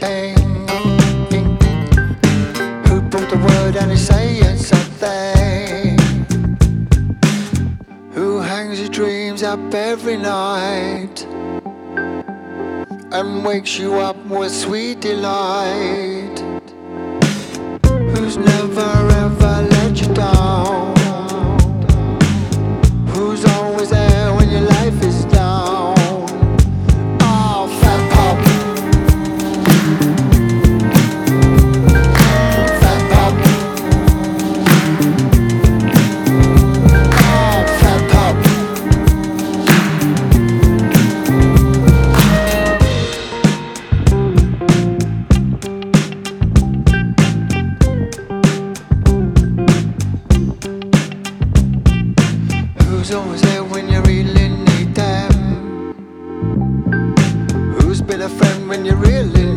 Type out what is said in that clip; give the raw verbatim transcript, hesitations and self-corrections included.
something? Who brought the word and is saying something? Who hangs your dreams up every night and wakes you up with sweet delight? Who's never ever let you down? Who's always there when your life is down? Oh, Fat Pop. Fat Pop. Oh, Fat Pop. Who's always there when you really need them? Who's been a friend when you really